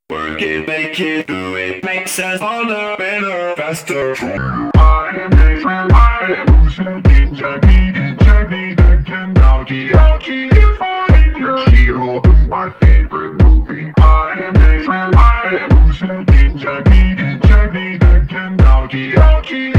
Work it, make it, do it, makes us harder, better, faster. I am Adrian, I am Lucian, Jackie, the Kentucky, if I your hero is my favorite movie. I am Adrian, I am Lucian, Jackie, the Kentucky,